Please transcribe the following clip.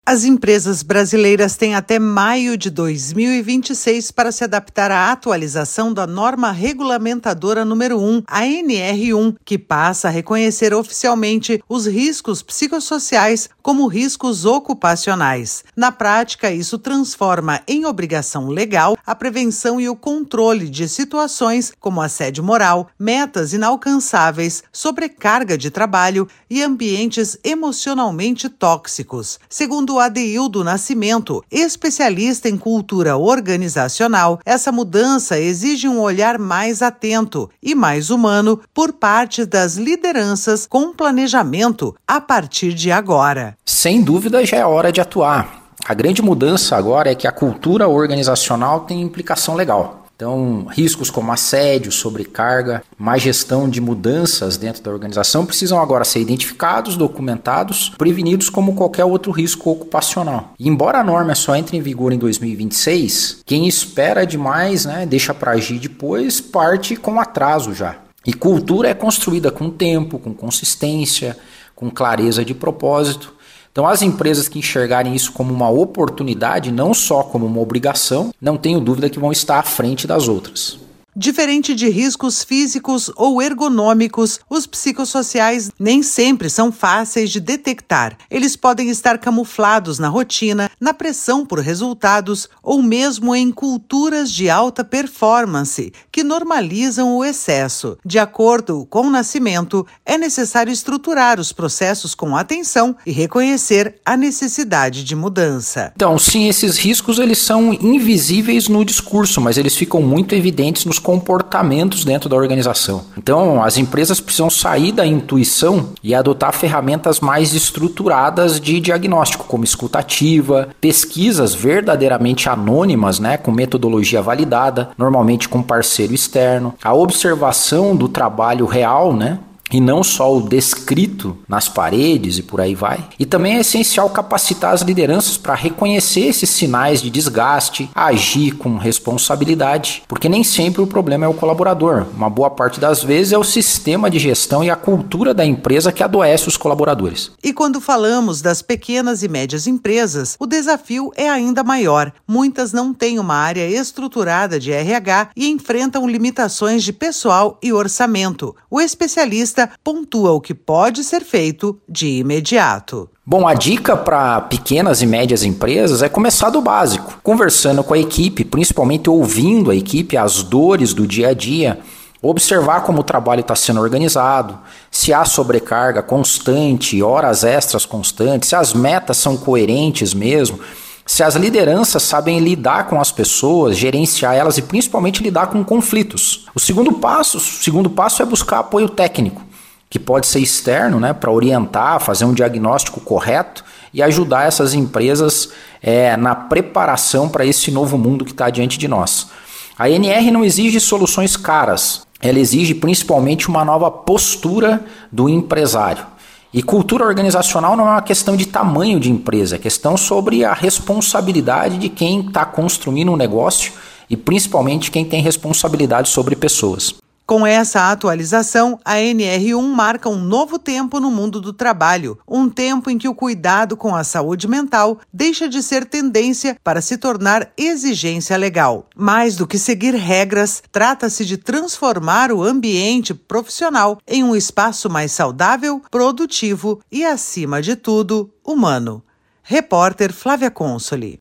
As empresas brasileiras têm até maio de 2026 para se adaptar à atualização da norma regulamentadora número 1, a NR1, que passa a reconhecer oficialmente os riscos psicossociais como riscos ocupacionais. Na prática, isso transforma em obrigação legal a prevenção e o controle de situações como assédio moral, metas inalcançáveis, sobrecarga de trabalho e ambientes emocionalmente tóxicos. Segundo Adeildo Nascimento, especialista em cultura organizacional, essa mudança exige um olhar mais atento e mais humano por parte das lideranças com planejamento a partir de agora. Sem dúvida, já é hora de atuar. A grande mudança agora é que a cultura organizacional tem implicação legal. Então, riscos como assédio, sobrecarga, má gestão de mudanças dentro da organização precisam agora ser identificados, documentados, prevenidos como qualquer outro risco ocupacional. E embora a norma só entre em vigor em 2026, quem espera demais, deixa para agir depois, parte com atraso já. E cultura é construída com tempo, com consistência, com clareza de propósito. Então, as empresas que enxergarem isso como uma oportunidade, não só como uma obrigação, não tenho dúvida que vão estar à frente das outras. Diferente de riscos físicos ou ergonômicos, os psicossociais nem sempre são fáceis de detectar. Eles podem estar camuflados na rotina, na pressão por resultados ou mesmo em culturas de alta performance que normalizam o excesso. De acordo com o Nascimento, é necessário estruturar os processos com atenção e reconhecer a necessidade de mudança. Então, sim, esses riscos eles são invisíveis no discurso, mas eles ficam muito evidentes nos comportamentos dentro da organização. Então, as empresas precisam sair da intuição e adotar ferramentas mais estruturadas de diagnóstico, como escuta ativa, pesquisas verdadeiramente anônimas, com metodologia validada, normalmente com parceiro externo, a observação do trabalho real, e não só o descrito nas paredes e por aí vai. E também é essencial capacitar as lideranças para reconhecer esses sinais de desgaste, agir com responsabilidade, porque nem sempre o problema é o colaborador. Uma boa parte das vezes é o sistema de gestão e a cultura da empresa que adoece os colaboradores. E quando falamos das pequenas e médias empresas, o desafio é ainda maior. Muitas não têm uma área estruturada de RH e enfrentam limitações de pessoal e orçamento. O especialista pontua o que pode ser feito de imediato. Bom, a dica para pequenas e médias empresas é começar do básico, conversando com a equipe, principalmente ouvindo a equipe, as dores do dia a dia, observar como o trabalho está sendo organizado, se há sobrecarga constante, horas extras constantes, se as metas são coerentes mesmo, se as lideranças sabem lidar com as pessoas, gerenciar elas e principalmente lidar com conflitos. O segundo passo é buscar apoio técnico, que pode ser externo, para orientar, fazer um diagnóstico correto e ajudar essas empresas na preparação para esse novo mundo que está diante de nós. A NR não exige soluções caras, ela exige principalmente uma nova postura do empresário. E cultura organizacional não é uma questão de tamanho de empresa, é questão sobre a responsabilidade de quem está construindo um negócio e principalmente quem tem responsabilidade sobre pessoas. Com essa atualização, a NR1 marca um novo tempo no mundo do trabalho, um tempo em que o cuidado com a saúde mental deixa de ser tendência para se tornar exigência legal. Mais do que seguir regras, trata-se de transformar o ambiente profissional em um espaço mais saudável, produtivo e, acima de tudo, humano. Repórter Flávia Consoli.